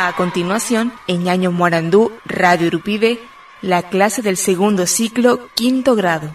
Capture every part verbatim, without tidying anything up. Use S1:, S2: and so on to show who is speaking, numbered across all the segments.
S1: A continuación, en Ñaño Morandú, Radio Urupibe, la clase del segundo ciclo, quinto grado.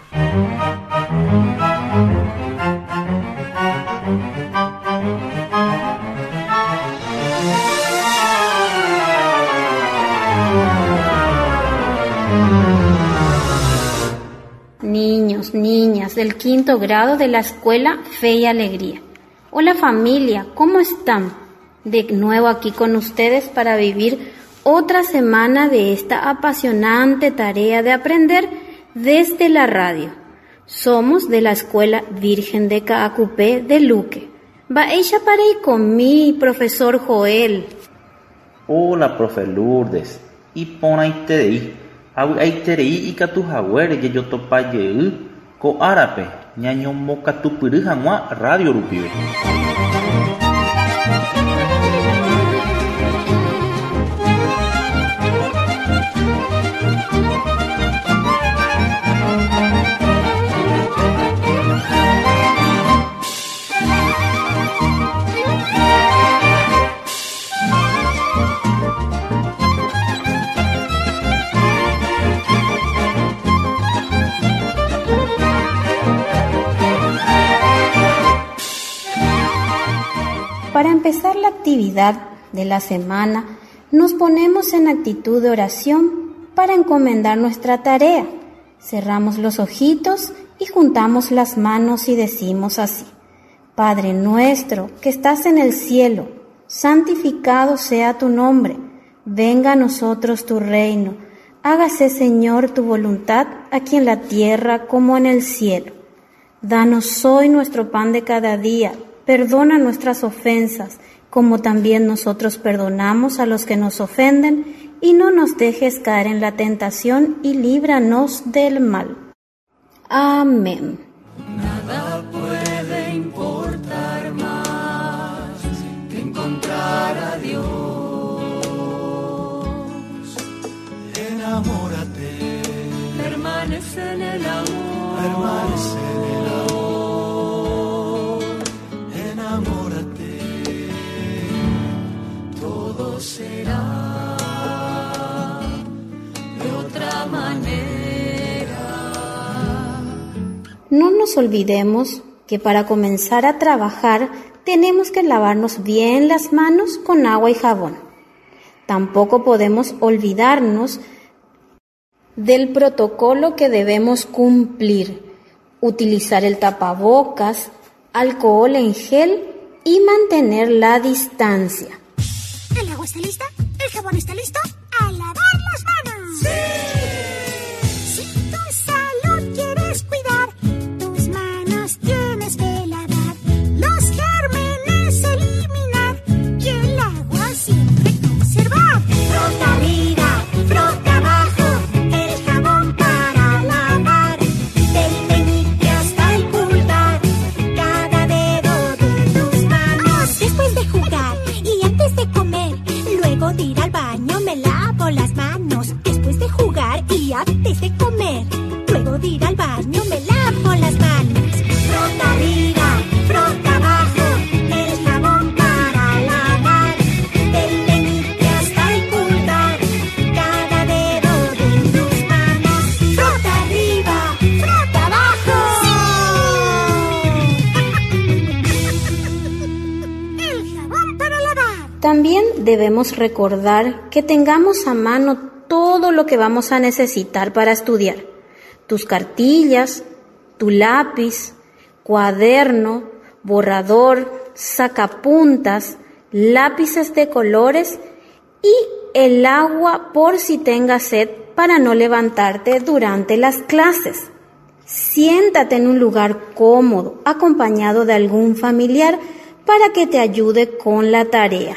S2: Niños, niñas del quinto grado de la escuela Fe y Alegría. Hola familia, ¿cómo están? De nuevo aquí con ustedes para vivir otra semana de esta apasionante tarea de aprender desde la radio. Somos de la Escuela Virgen de Caacupé de Luque. Va ella para ir con mi profesor Joel.
S3: Hola, profe Lourdes. Y pon ahí te deí. Ahí te deí y catu jaguere que yo topa yeú. Co árape. Ñaño moca tu pirujangua Radio Urupibe.
S2: Para empezar la actividad de la semana, nos ponemos en actitud de oración para encomendar nuestra tarea. Cerramos los ojitos y juntamos las manos y decimos así: Padre nuestro que estás en el cielo, santificado sea tu nombre. Venga a nosotros tu reino. Hágase, Señor, tu voluntad aquí en la tierra como en el cielo. Danos hoy nuestro pan de cada día. Perdona nuestras ofensas, como también nosotros perdonamos a los que nos ofenden, y no nos dejes caer en la tentación y líbranos del mal. Amén.
S4: Nada puede importar más que encontrar a Dios. Enamórate, permanece en el amor, permanece en el amor. Enamórate, todo será de otra manera.
S2: No nos olvidemos que para comenzar a trabajar tenemos que lavarnos bien las manos con agua y jabón. Tampoco podemos olvidarnos del protocolo que debemos cumplir: utilizar el tapabocas, alcohol en gel y mantener la distancia.
S5: ¿El agua está lista? ¿El jabón está listo? ¡A lavar las manos! ¡Sí! Si tu salud quieres cuidar, tus manos tienes que lavar, los gérmenes eliminar y el agua siempre conservar. Frota arriba, frota abajo, el jabón para lavar, del meñique hasta el pulgar, cada dedo de tus manos. Después de jugar y antes de comer, luego de ir al baño me lavo las manos. Después de jugar y antes de comer, luego de ir al baño me lavo las manos. Frota arriba, frota abajo, el jabón para lavar, del meñique hasta el pulgar, cada dedo de tus manos. Frota arriba, frota abajo. El jabón para lavar.
S2: También debemos recordar que tengamos a mano todo lo que vamos a necesitar para estudiar: tus cartillas, tu lápiz, cuaderno, borrador, sacapuntas, lápices de colores y el agua por si tengas sed para no levantarte durante las clases. Siéntate en un lugar cómodo, acompañado de algún familiar para que te ayude con la tarea.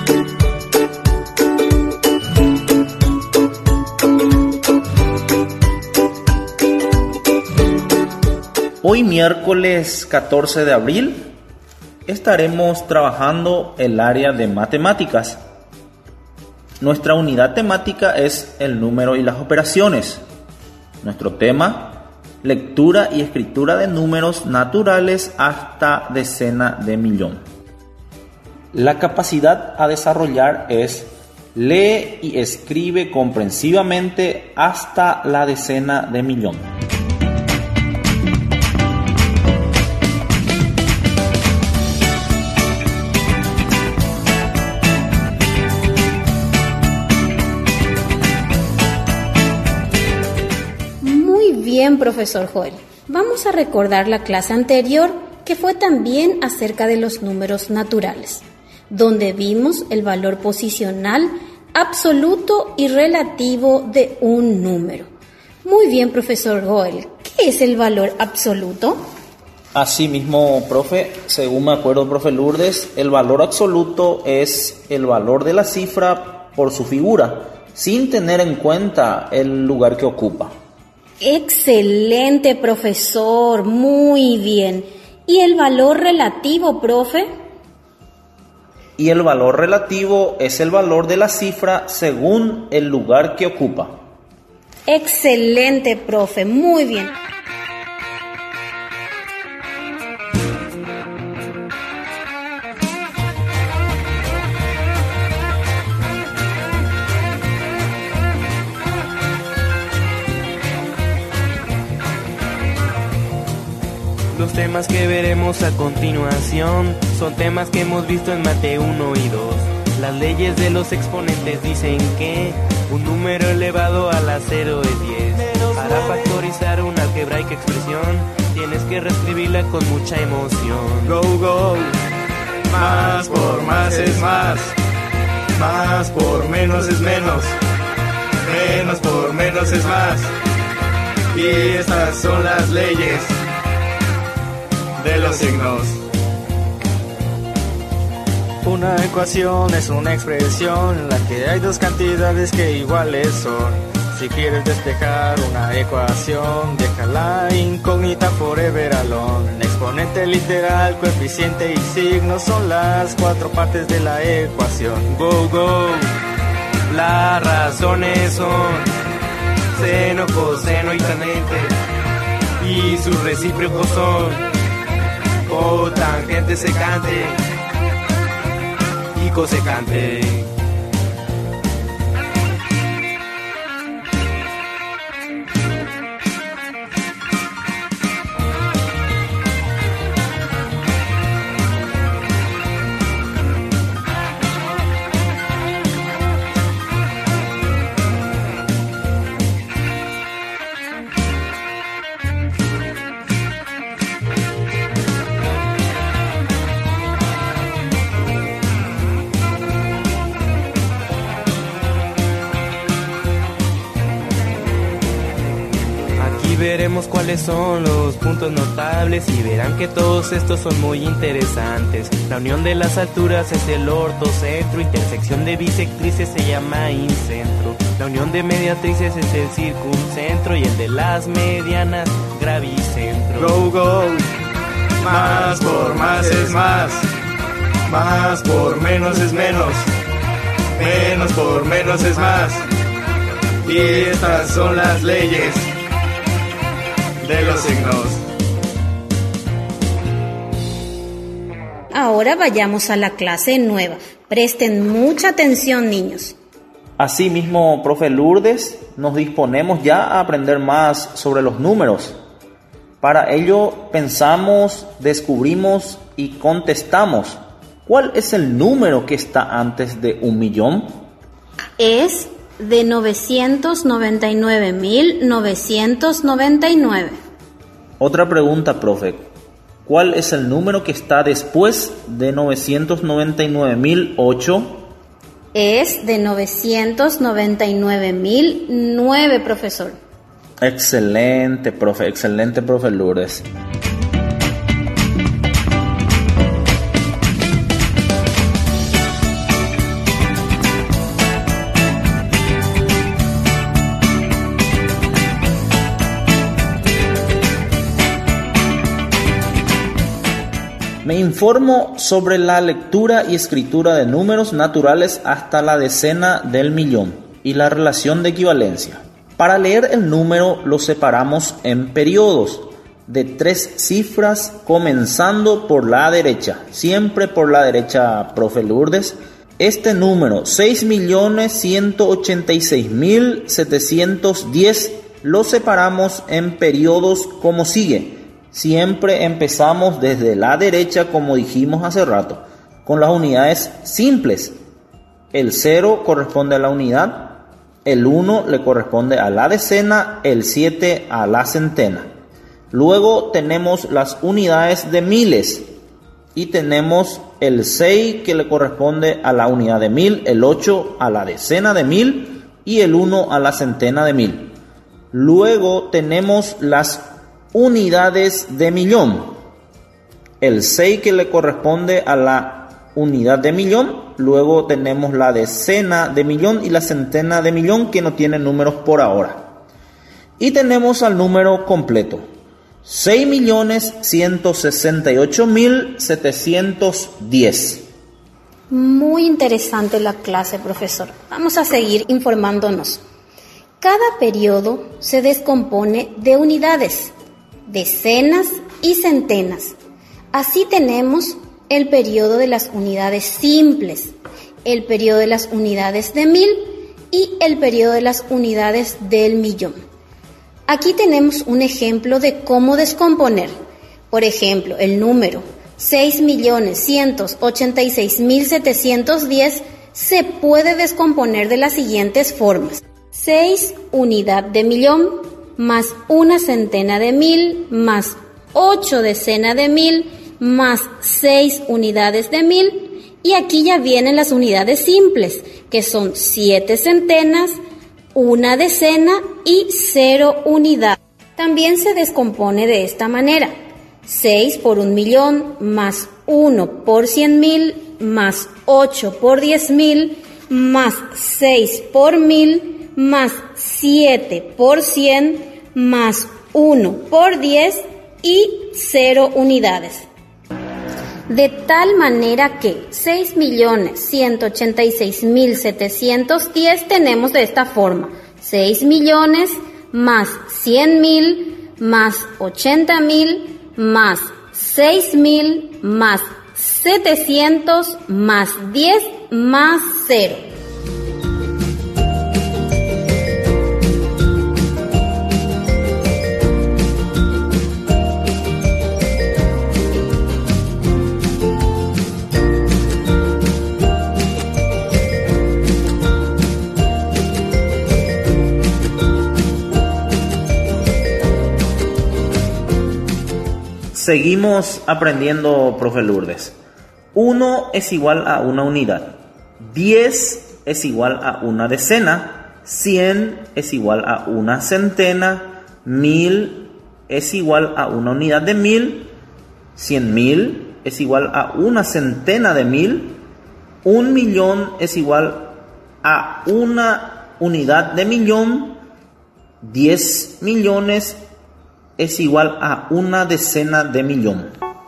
S3: Hoy miércoles catorce de abril estaremos trabajando el área de matemáticas. Nuestra unidad temática es el número y las operaciones. Nuestro tema: lectura y escritura de números naturales hasta decena de millón. La capacidad a desarrollar es Lee y escribe comprensivamente hasta la decena de millón.
S2: Muy bien, profesor Joel. Vamos a recordar la clase anterior, que fue también acerca de los números naturales, donde vimos el valor posicional, absoluto y relativo de un número. Muy bien, profesor Joel. ¿Qué es el valor absoluto?
S3: Así mismo, profe, según me acuerdo, profe Lourdes, el valor absoluto es el valor de la cifra por su figura, sin tener en cuenta el lugar que ocupa.
S2: Excelente, profesor. Muy bien. ¿Y el valor relativo, profe?
S3: Y el valor relativo es el valor de la cifra según el lugar que ocupa.
S2: Excelente, profe. Muy bien.
S6: Los temas que veremos a continuación son temas que hemos visto en Mate uno y dos. Las leyes de los exponentes dicen que un número elevado a la cero es diez. Para factorizar una algebraica expresión, tienes que reescribirla con mucha emoción.
S7: Go, go, más por más es más, más por menos es menos, menos por menos es más. Y estas son las leyes de los signos.
S8: Una ecuación es una expresión en la que hay dos cantidades que iguales son. Si quieres despejar una ecuación, deja la incógnita forever alone. Exponente literal, coeficiente y signo son las cuatro partes de la ecuación.
S6: Go, go, las razones son seno, coseno y tangente, y sus recíprocos son cotangente, secante y cosecante. Veremos cuáles son los puntos notables y verán que todos estos son muy interesantes. La unión de las alturas es el ortocentro, intersección de bisectrices se llama incentro. La unión de mediatrices es el circuncentro y el de las medianas gravicentro.
S7: Go, go, más por más es más, más por menos es menos, menos por menos es más. Y estas son las leyes de los signos.
S2: Ahora vayamos a la clase nueva. Presten mucha atención, niños.
S3: Asimismo, profe Lourdes, nos disponemos ya a aprender más sobre los números. Para ello pensamos, descubrimos y contestamos. ¿Cuál es el número que está antes de un millón?
S2: Es de novecientos noventa y nueve mil novecientos noventa y nueve.
S3: Otra pregunta, profe. ¿Cuál es el número que está después de novecientos noventa y nueve mil ocho?
S2: Es de novecientos noventa y nueve mil nueve, profesor.
S3: Excelente, profe. Excelente, profe Lourdes. Me informo sobre la lectura y escritura de números naturales hasta la decena del millón y la relación de equivalencia. Para leer el número lo separamos en periodos de tres cifras, comenzando por la derecha, siempre por la derecha, profe Lourdes, este número, seis millones ciento ochenta y seis mil setecientos diez, lo separamos en periodos como sigue. Siempre empezamos desde la derecha, como dijimos hace rato, con las unidades simples. El cero corresponde a la unidad, el uno le corresponde a la decena, el siete a la centena. Luego tenemos las unidades de miles y tenemos el seis que le corresponde a la unidad de mil, el ocho a la decena de mil y el uno a la centena de mil. Luego tenemos las unidades de millón, el seis que le corresponde a la unidad de millón, luego tenemos la decena de millón y la centena de millón que no tienen números por ahora. Y tenemos al número completo, seis millones ciento sesenta y ocho mil setecientos diez.
S2: Muy interesante la clase, profesor. Vamos a seguir informándonos. Cada periodo se descompone de unidades, decenas y centenas. Así tenemos el periodo de las unidades simples, el periodo de las unidades de mil y el periodo de las unidades del millón. Aquí tenemos un ejemplo de cómo descomponer. Por ejemplo, el número seis millones ciento ochenta y seis mil setecientos diez se puede descomponer de las siguientes formas. seis unidad de millón más una centena de mil más ocho decena de mil más seis unidades de mil, y aquí ya vienen las unidades simples, que son siete centenas, una decena y cero unidad. También se descompone de esta manera: seis por un millón más uno por cien mil más ocho por diez mil más seis por mil más siete por cien más uno por diez y cero unidades. De tal manera que seis millones ciento ochenta y seis mil setecientos diez tenemos de esta forma: seis millones más cien mil más ochenta mil más seis mil más setecientos más diez más cero.
S3: Seguimos aprendiendo, profe Lourdes. uno es igual a una unidad, diez es igual a una decena, cien es igual a una centena, mil es igual a una unidad de mil, cien mil es igual a una centena de mil, un millón es igual a una unidad de millón, diez millones es igual a una decena de millón.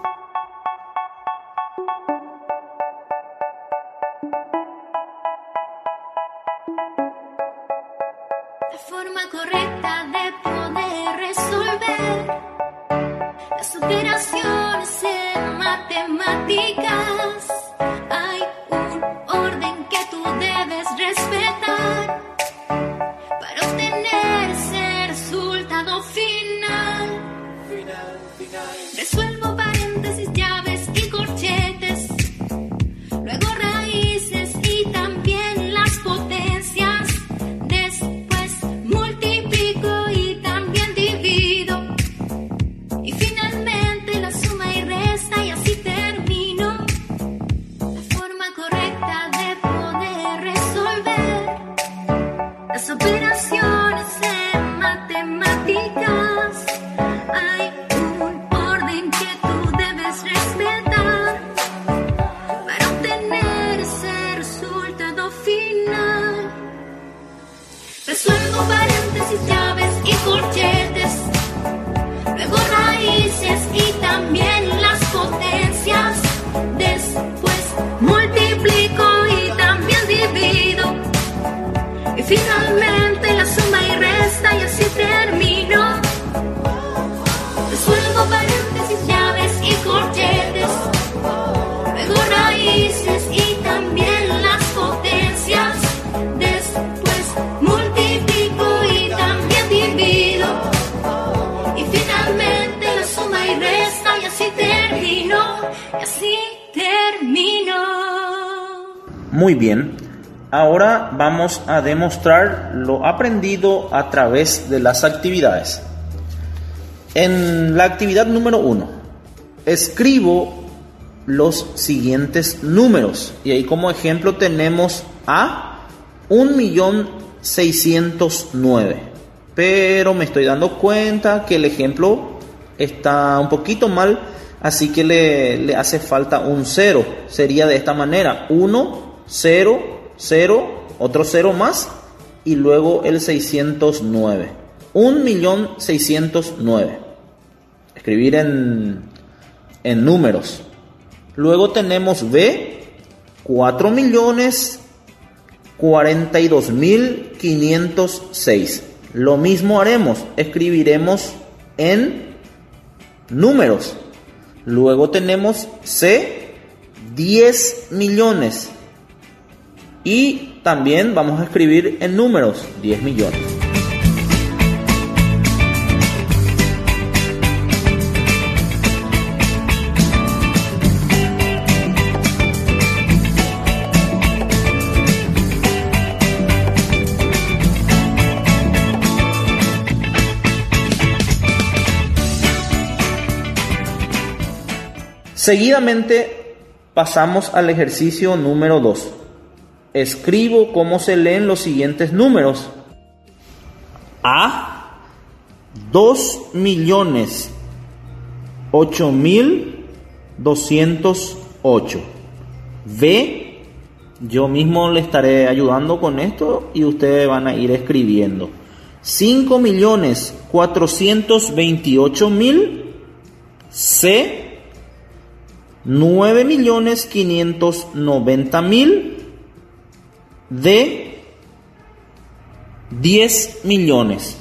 S9: La forma correcta de poder resolver las operaciones en matemáticas. Hay un orden que tú debes respetar para obtener ese resultado final. Final, final. Resuelvo paréntesis, llaves y corchetes, luego raíces y también las potencias. Después multiplico y también divido, y finalmente la suma y resta, y así termino. La forma correcta de poder resolver las operaciones en matemáticas. Hay un orden que tú debes respetar para obtener ese resultado final. Resuelvo paréntesis, llaves y corchetes, luego raíces y también las potencias. Después multiplico y también divido, y finalmente la suma y resta, y así termino. y así terminó.
S3: Muy bien, ahora vamos a demostrar lo aprendido a través de las actividades. En la actividad número uno, escribo los siguientes números. Y ahí como ejemplo tenemos a un millón seiscientos nueve. Pero me estoy dando cuenta que el ejemplo está un poquito mal, así que le, le hace falta un cero. Sería de esta manera: uno, cero, cero, otro cero más y luego el seiscientos nueve. un millón seiscientos nueve. Escribir en, en números. Luego tenemos B, cuatro millones cuarenta y dos mil quinientos seis. Lo mismo haremos, escribiremos en números. Luego tenemos C, diez millones. Y también vamos a escribir en números, diez millones. Seguidamente pasamos al ejercicio número dos. Escribo cómo se leen los siguientes números. A, dos millones ocho mil doscientos ocho. B, yo mismo le estaré ayudando con esto y ustedes van a ir escribiendo. cinco millones cuatrocientos veintiocho mil. C, nueve millones quinientos noventa mil. De diez millones.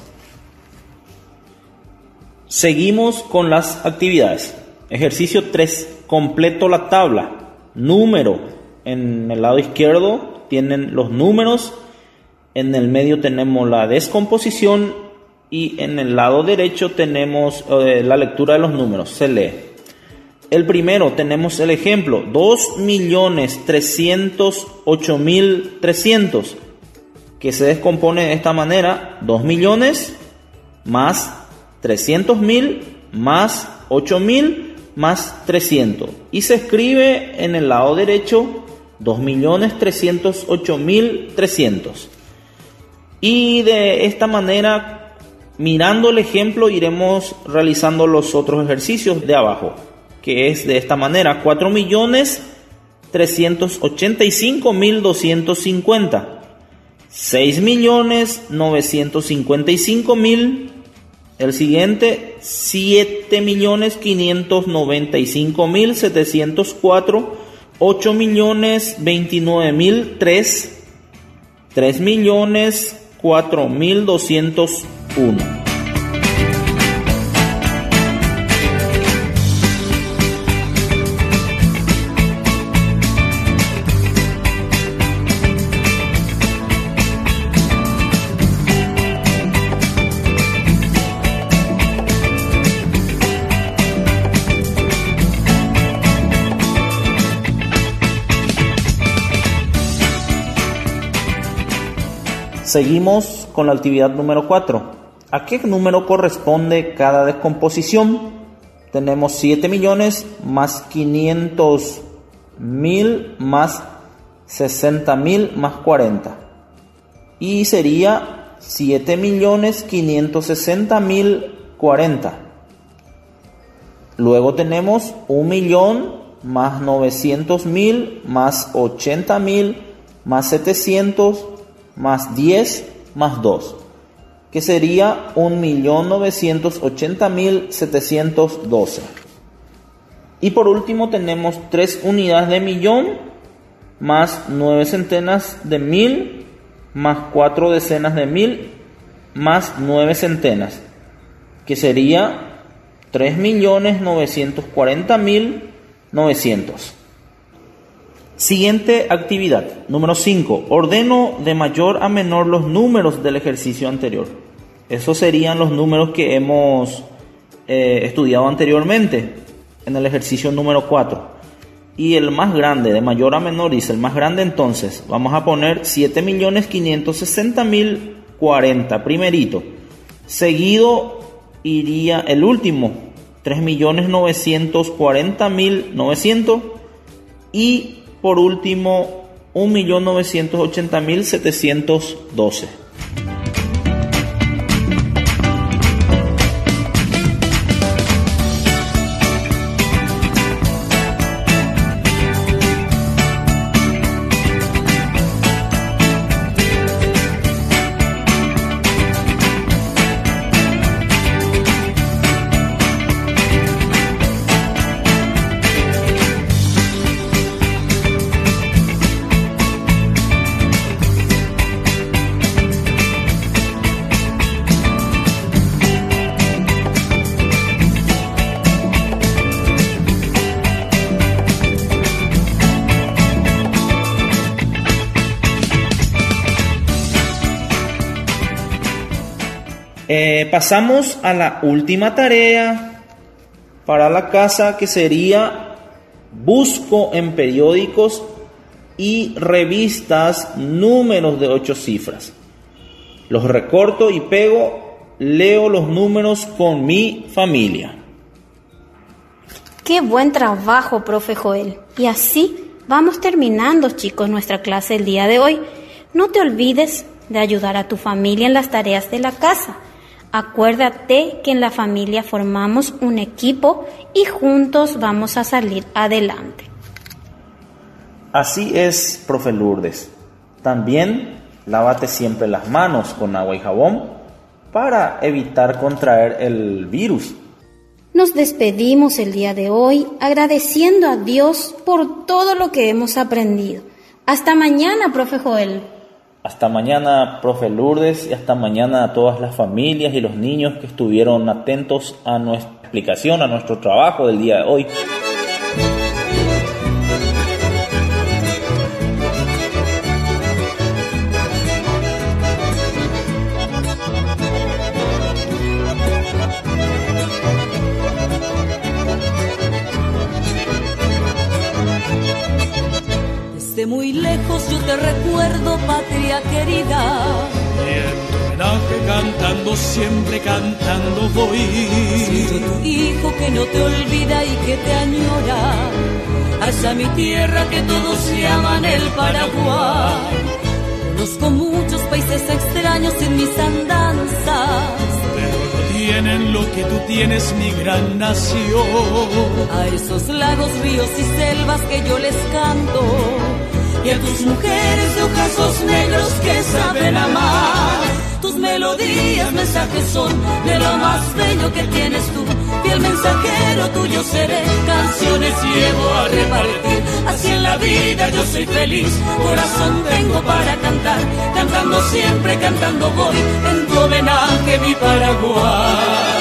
S3: Seguimos con las actividades. Ejercicio tres. Completo la tabla. Número. En el lado izquierdo tienen los números. En el medio tenemos la descomposición. Y en el lado derecho tenemos eh, la lectura de los números. Se lee. El primero tenemos el ejemplo, dos millones trescientos ocho mil trescientos, que se descompone de esta manera: dos millones más trescientos mil más ocho mil más trescientos. Y se escribe en el lado derecho dos millones trescientos ocho mil trescientos. Y de esta manera, mirando el ejemplo, iremos realizando los otros ejercicios de abajo, que es de esta manera: cuatro millones trescientos ochenta y cinco mil doscientos cincuenta, seis millones novecientos cincuenta y cinco mil. El siguiente, siete millones quinientos noventa y cinco mil setecientos cuatro, ocho millones veintinueve mil tres, tres millones cuatro mil doscientos uno. Seguimos con la actividad número cuatro. ¿A qué número corresponde cada descomposición? Tenemos siete millones más quinientos mil más sesenta mil más cuarenta. Y sería siete millones quinientos sesenta mil cuarenta. Luego tenemos un millón más novecientos mil más ochenta mil más setecientos más diez más dos, que sería un millón novecientos ochenta mil setecientos doce. Y por último tenemos tres unidades de millón más nueve centenas de mil más cuatro decenas de mil más nueve centenas, que sería tres millones novecientos cuarenta mil novecientos. Siguiente actividad, número cinco. Ordeno de mayor a menor los números del ejercicio anterior. Esos serían los números que hemos eh, estudiado anteriormente. en el ejercicio número cuatro. Y el más grande, de mayor a menor, dice el más grande, entonces vamos a poner siete millones quinientos sesenta mil cuarenta, primerito. Seguido iría el último, tres millones novecientos cuarenta mil novecientos. Y por último, un millón novecientos ochenta mil setecientos doce. Eh, pasamos a la última tarea para la casa, que sería busco en periódicos y revistas números de ocho cifras. Los recorto y pego, leo los números con mi familia.
S2: Qué buen trabajo, profe Joel. Y así vamos terminando, chicos, nuestra clase el día de hoy. No te olvides de ayudar a tu familia en las tareas de la casa. Acuérdate que en la familia formamos un equipo y juntos vamos a salir adelante.
S3: Así es, profe Lourdes. También lávate siempre las manos con agua y jabón para evitar contraer el virus.
S2: Nos despedimos el día de hoy agradeciendo a Dios por todo lo que hemos aprendido. Hasta mañana, profe Joel.
S3: Hasta mañana, profe Lourdes, y hasta mañana a todas las familias y los niños que estuvieron atentos a nuestra explicación, a nuestro trabajo del día de hoy.
S10: Desde muy lejos yo te recuerdo, patria querida.
S4: Y en tu homenaje cantando, siempre cantando voy.
S10: Soy yo tu hijo que no te olvida y que te añora. Hacia mi tierra que todos llaman el Paraguay. Conozco muchos países extraños en mis andanzas,
S4: pero no tienen lo que tú tienes, mi gran nación.
S10: A esos lagos, ríos y selvas que yo les canto, y a tus mujeres de ojazos negros que saben amar. Tus melodías, mensajes son de lo más bello que tienes tú. Fiel mensajero tuyo seré, canciones llevo a repartir. Así en la vida yo soy feliz, corazón tengo para cantar. Cantando siempre, cantando voy, en tu homenaje mi Paraguay.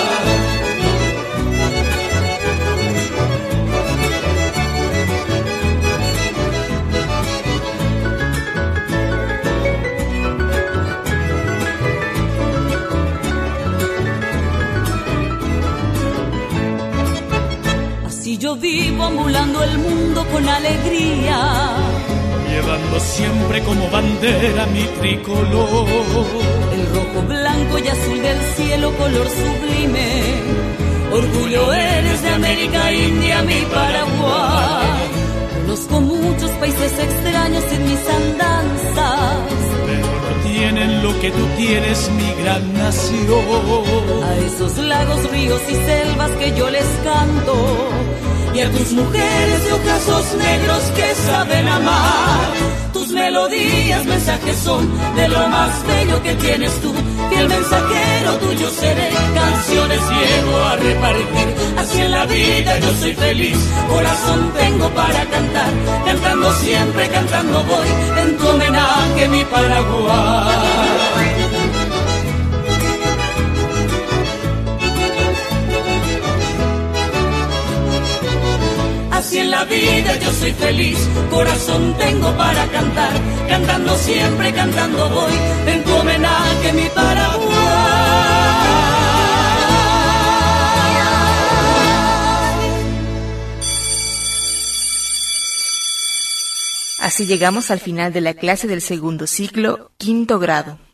S10: Yo vivo ambulando el mundo con alegría,
S4: llevando siempre como bandera mi tricolor.
S10: El rojo, blanco y azul del cielo, color sublime. Orgullo eres de América India, mi Paraguay. Conozco muchos países extraños en mis andanzas,
S4: pero no tienen lo que tú tienes, mi gran nación.
S10: A esos lagos, ríos y selvas que yo les canto, y a tus mujeres de ojazos negros que saben amar. Tus melodías, mensajes son de lo más bello que tienes tú. Fiel mensajero tuyo seré, canciones llevo a repartir. Así en la vida yo soy feliz, corazón tengo para cantar. Cantando siempre, cantando voy, en tu homenaje mi Paraguay. Así en la vida yo soy feliz, corazón tengo para cantar. Cantando siempre, cantando voy, en tu homenaje mi Paraguay.
S1: Así llegamos al final de la clase del segundo ciclo, quinto grado.